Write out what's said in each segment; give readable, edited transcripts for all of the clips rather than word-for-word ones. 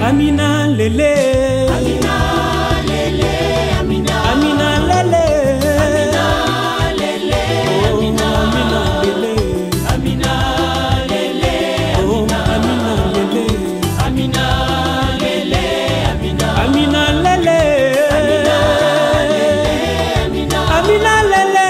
Amina lele, Amina lele, Amina, Amina lele, Amina lele, Amina lele, Amina lele, Amina lele, Amina, Amina lele, Amina, Amina lele,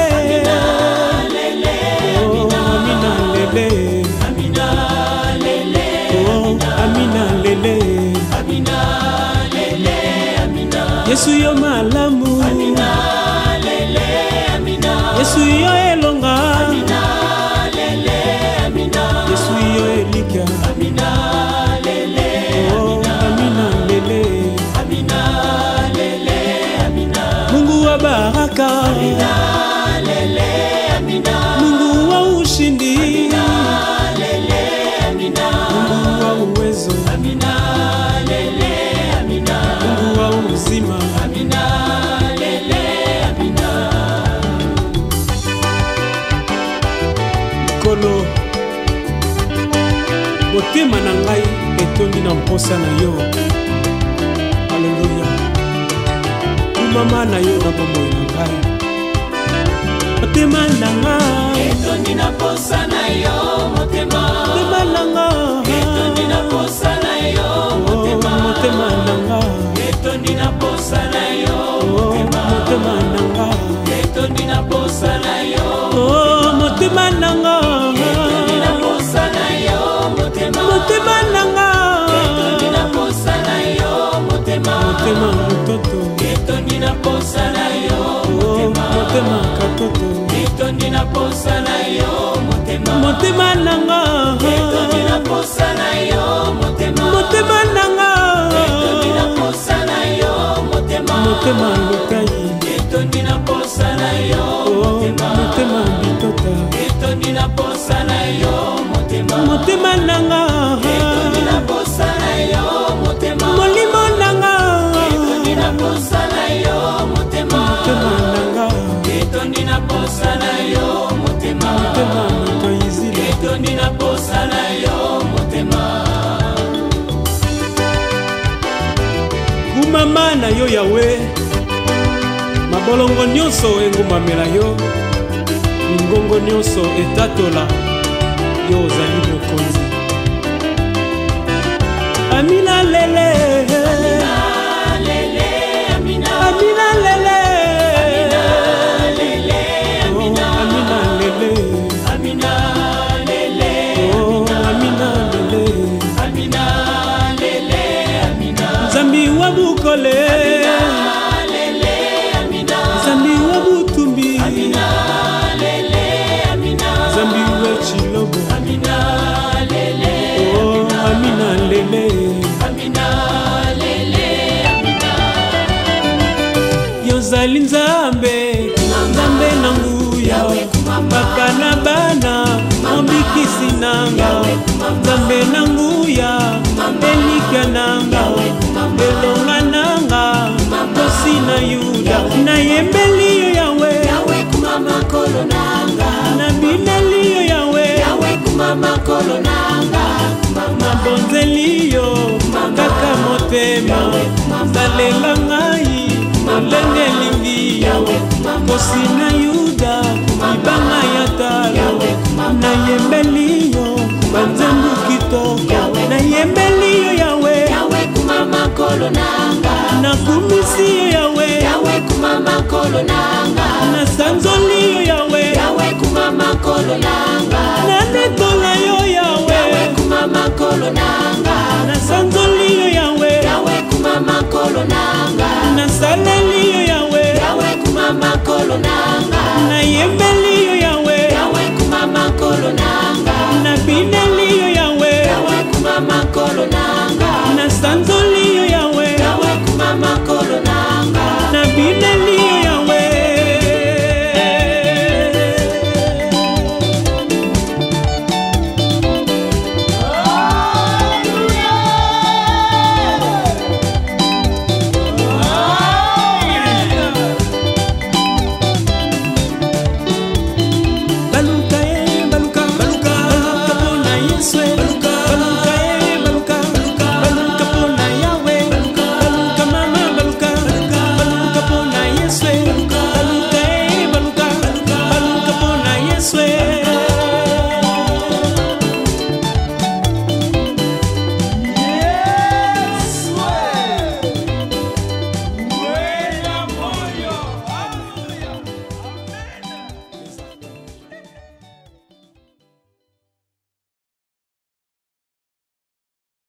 Amina lele, Amina lele, Amina lele, Amina, Yesu yo malamu, Amina lele, Amina, Yesu yo elonga, Amina lele, Amina, Yesu yo elikia, Amina lele, Amina lele, Amina lele, Amina, Mungu wa baraka, Amina lele, Amina, Mungu wa ushindi, lele, Amina, Mungu wa uwezo, Amina lele, Amina, Mungu wa uzima, Amina lele, Amina, Kolo motema na ngai etondi na mposa na yo. Alleluya. Kumama na yo na bomoi na ngai. Motema na ngai etondi na posa na yo, motema, motema na ngai etondi na posa na yo, motema, motema na ngai etondi na posa na yo, motema, motema na ngai etondi na posa na yo, motema na ngai etondi na posa na yo, motema, motema na etondi na ngai posa na yo, motema, motema mototo etondi na posa na yo, motema katoto etondi na posa na yo, motema, motema na etondi na ngai posa na yo, motema, motema na etondi na ngai posa na yo, motema, motema lokai etondi na posa na yo, motema, motema bitota etondi na posa na yo, motema, motema na etondi na ngai posa na yo, motema, molimo na etondi na ngai posa na yo, motema, motema na ngai etondi na posa na yo, motema, motema moto izile etondi na posa na yo, motema, kumama na yo yawe mabolongo nyonso engumamela yo mingongo nyonso etatola yo ozali mokonzi. Amina lele, lele, Amina, Amina lele, lele, Amina lele, Amina lele, Amina lele, Amina lele, Amina, Nzambi wa bukole, lele, Amina, Nzambi wa butumbi, lele, Amina, Nzambi wa chilobo, Amina lele, Amina lele, Amina lele, Amina, yozali Nzambe, Nzambe na nguya, papa na bana, mobikisi nanga, Nzambe na nguya, elikia nanga, elonga nanga, kosi na Yuda, na yembeli yo yawe, yawe kumama kolonanga, na bineli yo yawe, yawe kumama kolonanga, mabonzeli yo, kaka motema, salela ngai, olenge elingi yo, kosi na Yuda, libanga ya talo, na yembeli yo, banzembu kitoko, na yembeli yo yawe, yawe kumama kolonanga, na kumisi yo yawe, yawe kumama kolonanga, na sanzoli yo yawe, yawe kumama kolonanga, na netola yo yawe, yawe kumama kolonanga, na sanzoli yo yawe, yawe kumama kolonanga, na saleli yo yawe, yawe kumama kolonanga, na yembeli yo yawe, yawe kumama kolonanga, na bineli yo yawe, yawe kumama kolonanga.